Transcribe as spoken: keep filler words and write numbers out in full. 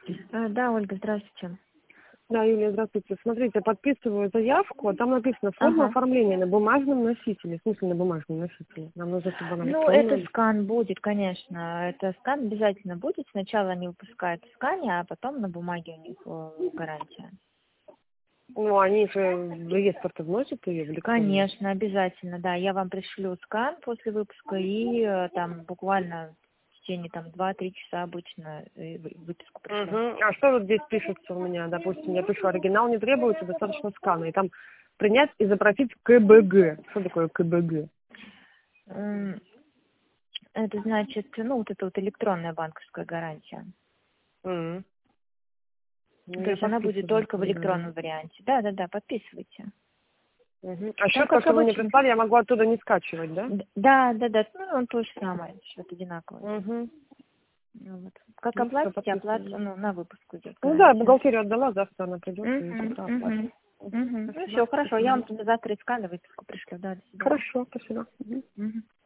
А, да, Ольга, здравствуйте. Да, Юлия, здравствуйте. Смотрите, подписываю заявку, а там написано форма Ага. оформления на бумажном носителе. В смысле на бумажном носителе? Нам нужно, чтобы она Ну, это электронная. скан будет, конечно. Это скан обязательно будет. Сначала они выпускают в скане, а потом на бумаге у них э, гарантия. Ну, они же в реестр-то вносят ее в электронную. Конечно, обязательно, да. Я вам пришлю скан после выпуска и э, там буквально в течение там два-три часа обычно э, вы- выписку пришлю. Угу. А что вот здесь пишется у меня? Допустим, я пишу, оригинал не требуется, достаточно скана. И там принять и запросить КБГ. Что такое КБГ? М, Это значит, ну, вот это вот электронная банковская гарантия. М. Ну, То я есть она будет подписываю только в тогда. электронном варианте. Да, да, да, подписывайте. Угу. А Там счет, то, как что вы мне обычно. прислали, я могу оттуда не скачивать, да? Д- Да, да, да, ну он то же самое, счет одинаковый. Угу. Ну, вот. Как Ну, все, оплатите, оплата, подписываю. ну, на выпуск идет Ну да, гарантия. бухгалтерию отдала, завтра она придет и с Угу, утра оплатит. угу, Угу. угу. Ну Спасибо. все, хорошо, я Спасибо. вам тогда завтра и сканы выписку пришлю, да, до свидания. Хорошо, спасибо. Мгм. Мгм.